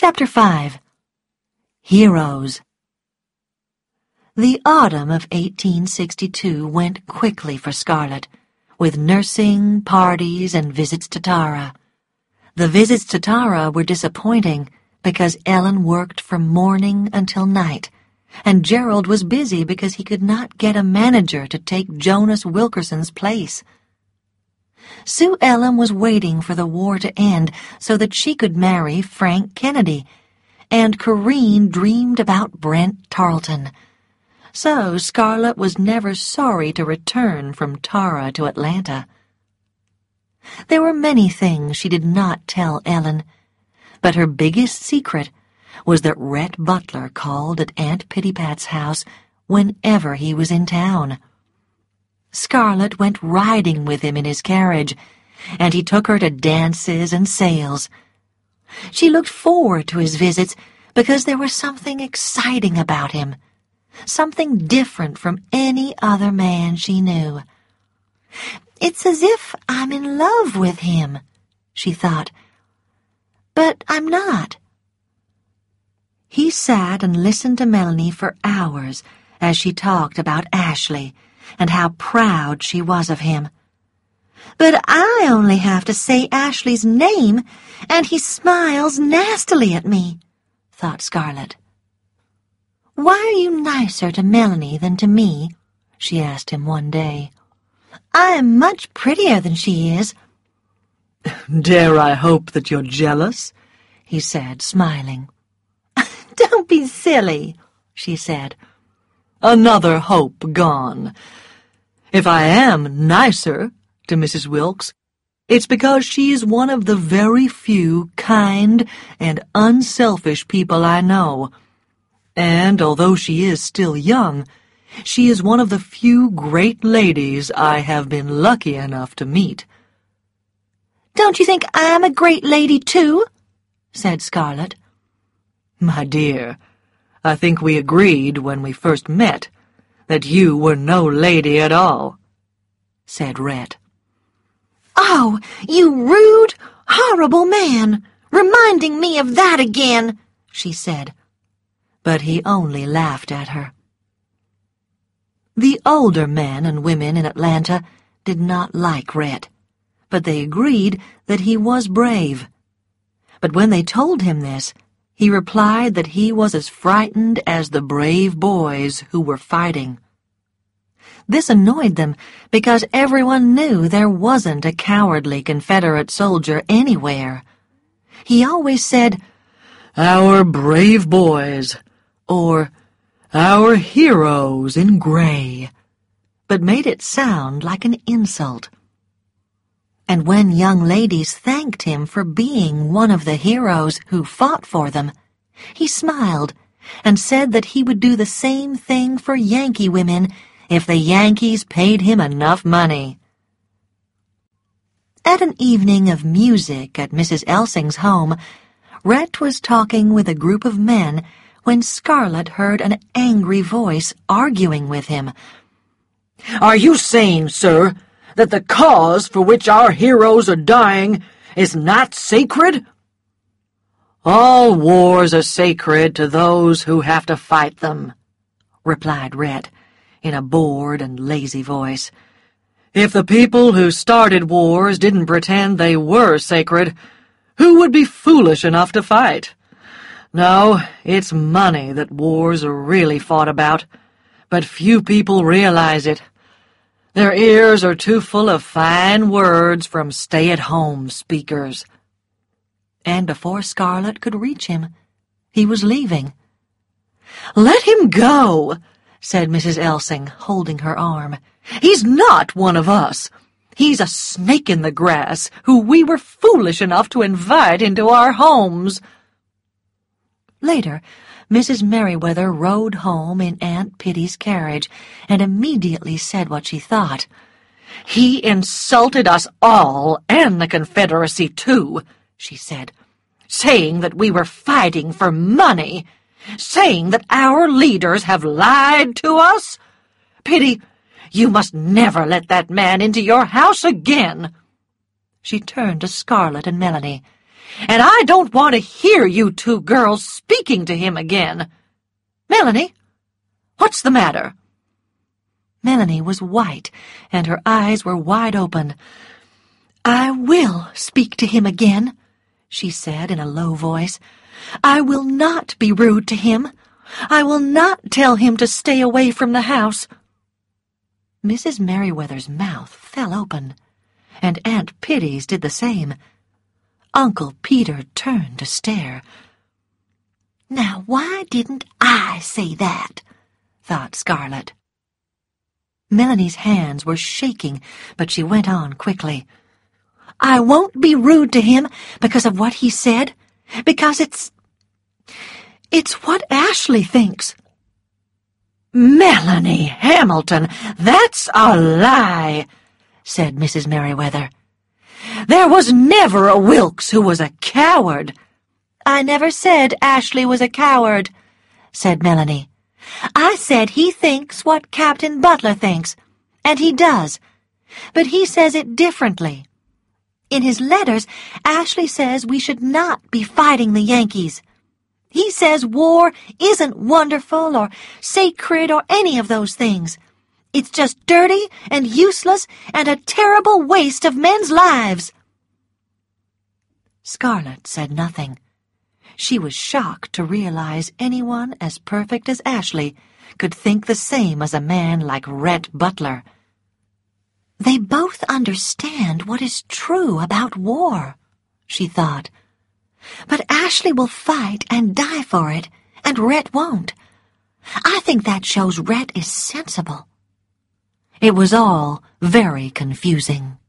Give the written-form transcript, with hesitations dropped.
Chapter 5. Heroes. The autumn of 1862 went quickly for Scarlett, with nursing, parties, and visits to Tara. The visits to Tara were disappointing because Ellen worked from morning until night, and Gerald was busy because he could not get a manager to take Jonas Wilkerson's place. Sue Ellen was waiting for the war to end so that she could marry Frank Kennedy, and Corinne dreamed about Brent Tarleton. So Scarlett was never sorry to return from Tara to Atlanta. There were many things she did not tell Ellen, but her biggest secret was that Rhett Butler called at Aunt Pittypat's house whenever he was in town. Scarlett went riding with him in his carriage, and he took her to dances and sales. She looked forward to his visits because there was something exciting about him, something different from any other man she knew. "It's as if I'm in love with him," she thought. "But I'm not." He sat and listened to Melanie for hours as she talked about Ashley and how proud she was of him. "But I only have to say Ashley's name, and he smiles nastily at me," thought Scarlett. "Why are you nicer to Melanie than to me?" she asked him one day. "I am much prettier than she is." "Dare I hope that you're jealous?" he said, smiling. "Don't be silly," she said. Another hope gone. If I am nicer to Mrs. Wilkes, it's because she is one of the very few kind and unselfish people I know. And although she is still young, she is one of the few great ladies I have been lucky enough to meet." "Don't you think I'm a great lady, too?" said Scarlett. "My dear, I think we agreed when we first met that you were no lady at all," said Rhett. "Oh, you rude, horrible man, reminding me of that again," she said. But he only laughed at her. The older men and women in Atlanta did not like Rhett, but they agreed that he was brave. But when they told him this, he replied that he was as frightened as the brave boys who were fighting. This annoyed them because everyone knew there wasn't a cowardly Confederate soldier anywhere. He always said, "Our brave boys," or "Our heroes in gray," but made it sound like an insult. And when young ladies thanked him for being one of the heroes who fought for them, he smiled and said that he would do the same thing for Yankee women if the Yankees paid him enough money. At an evening of music at Mrs. Elsing's home, Rhett was talking with a group of men when Scarlett heard an angry voice arguing with him. "Are you saying, sir, that the cause for which our heroes are dying is not sacred?" "All wars are sacred to those who have to fight them," replied Rhett, in a bored and lazy voice. "If the people who started wars didn't pretend they were sacred, who would be foolish enough to fight? No, it's money that wars are really fought about, but few people realize it. Their ears are too full of fine words from stay-at-home speakers." And before Scarlett could reach him, he was leaving. "Let him go," said Mrs. Elsing, holding her arm. "He's not one of us. He's a snake in the grass who we were foolish enough to invite into our homes." Later, Mrs. Merriweather rode home in Aunt Pitty's carriage and immediately said what she thought. "He insulted us all, and the Confederacy, too," she said, "saying that we were fighting for money, saying that our leaders have lied to us. Pitty, you must never let that man into your house again." She turned to Scarlett and Melanie. and I don't want to hear you two girls speaking to him again. Melanie, what's the matter?" Melanie was white, and her eyes were wide open. "I will speak to him again," she said in a low voice. "I will not be rude to him. I will not tell him to stay away from the house." Mrs. Merriweather's mouth fell open, and Aunt Pitty's did the same. Uncle Peter turned to stare. "Now, why didn't I say that?" thought Scarlet. Melanie's hands were shaking, but she went on quickly. "I won't be rude to him because of what he said, because it's what Ashley thinks." "Melanie Hamilton, that's a lie," said Mrs. Merriweather. "There was never a Wilkes who was a coward." "I never said Ashley was a coward," said Melanie. "I said he thinks what Captain Butler thinks, and he does, but he says it differently. In his letters, Ashley says we should not be fighting the Yankees. He says war isn't wonderful or sacred or any of those things. It's just dirty and useless and a terrible waste of men's lives." Scarlet said nothing. She was shocked to realize anyone as perfect as Ashley could think the same as a man like Rhett Butler. "They both understand what is true about war," she thought. "But Ashley will fight and die for it, and Rhett won't. I think that shows Rhett is sensible." It was all very confusing.